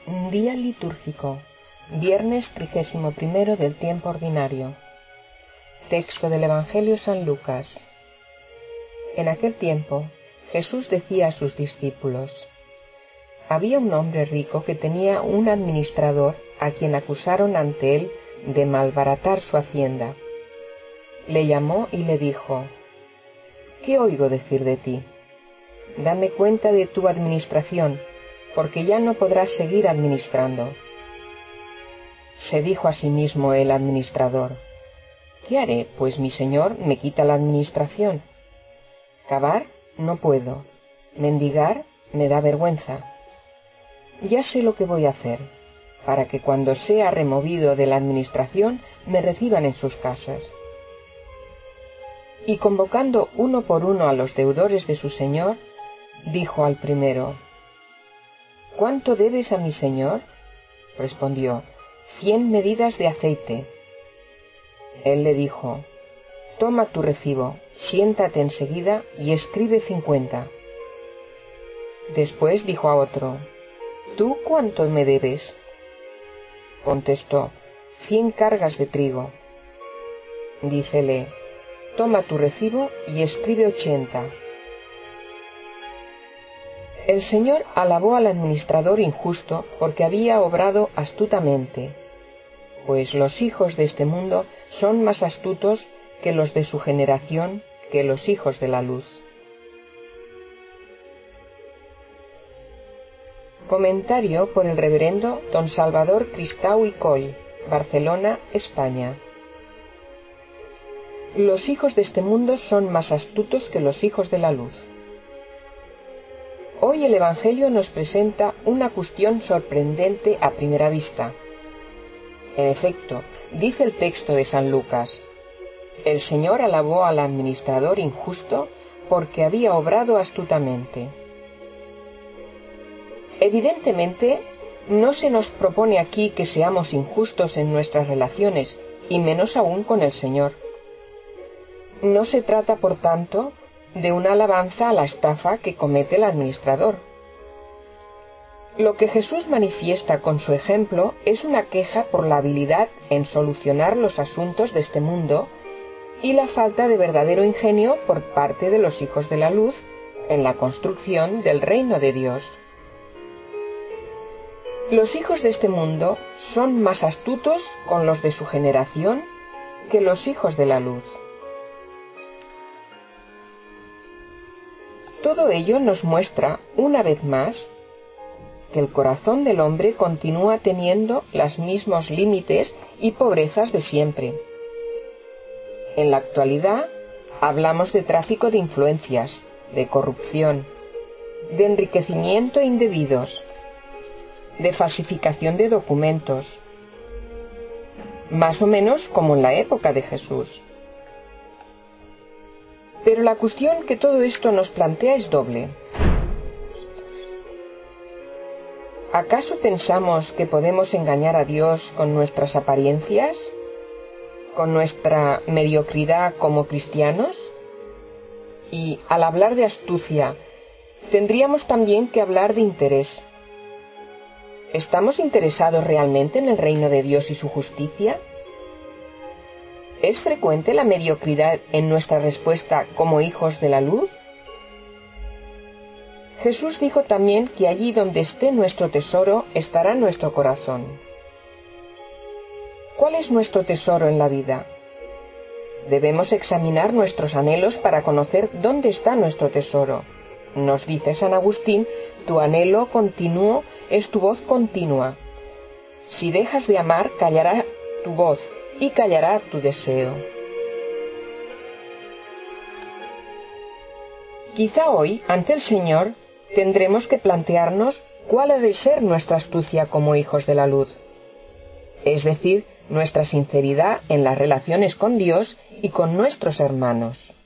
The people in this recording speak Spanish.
Día litúrgico, viernes 31 del tiempo ordinario. Texto del Evangelio San Lucas. En aquel tiempo, Jesús decía a sus discípulos: había un hombre rico que tenía un administrador a quien acusaron ante él de malbaratar su hacienda. Le llamó y le dijo: ¿qué oigo decir de ti? Dame cuenta de tu administración, porque ya no podrás seguir administrando. Se dijo a sí mismo el administrador: ¿qué haré, pues mi señor me quita la administración? Cavar no puedo, mendigar me da vergüenza. Ya sé lo que voy a hacer, para que cuando sea removido de la administración me reciban en sus casas. Y convocando uno por uno a los deudores de su señor, dijo al primero: ¿cuánto debes a mi señor? Respondió: 100 medidas de aceite. Él le dijo: toma tu recibo, siéntate enseguida y escribe 50. Después dijo a otro: ¿tú cuánto me debes? Contestó: 100 cargas de trigo. Dícele: toma tu recibo y escribe 80. El Señor alabó al administrador injusto porque había obrado astutamente, pues los hijos de este mundo son más astutos que los de su generación, que los hijos de la luz. Comentario por el reverendo don Salvador Cristau y Coll, Barcelona, España. Los hijos de este mundo son más astutos que los hijos de la luz. Hoy el Evangelio nos presenta una cuestión sorprendente a primera vista. En efecto, dice el texto de San Lucas: el Señor alabó al administrador injusto porque había obrado astutamente. Evidentemente, no se nos propone aquí que seamos injustos en nuestras relaciones, y menos aún con el Señor. No se trata, por tanto, de una alabanza a la estafa que comete el administrador. Lo que Jesús manifiesta con su ejemplo es una queja por la habilidad en solucionar los asuntos de este mundo y la falta de verdadero ingenio por parte de los hijos de la luz en la construcción del reino de Dios. Los hijos de este mundo son más astutos con los de su generación que los hijos de la luz. Todo ello nos muestra, una vez más, que el corazón del hombre continúa teniendo los mismos límites y pobrezas de siempre. En la actualidad hablamos de tráfico de influencias, de corrupción, de enriquecimiento indebidos, de falsificación de documentos, más o menos como en la época de Jesús. Pero la cuestión que todo esto nos plantea es doble. ¿Acaso pensamos que podemos engañar a Dios con nuestras apariencias? ¿Con nuestra mediocridad como cristianos? Y al hablar de astucia, tendríamos también que hablar de interés. ¿Estamos interesados realmente en el reino de Dios y su justicia? ¿Es frecuente la mediocridad en nuestra respuesta como hijos de la luz? Jesús dijo también que allí donde esté nuestro tesoro estará nuestro corazón. ¿Cuál es nuestro tesoro en la vida? Debemos examinar nuestros anhelos para conocer dónde está nuestro tesoro. Nos dice San Agustín: tu anhelo continuo es tu voz continua. Si dejas de amar, callará tu voz y callará tu deseo. Quizá hoy, ante el Señor, tendremos que plantearnos cuál ha de ser nuestra astucia como hijos de la luz, es decir, nuestra sinceridad en las relaciones con Dios y con nuestros hermanos.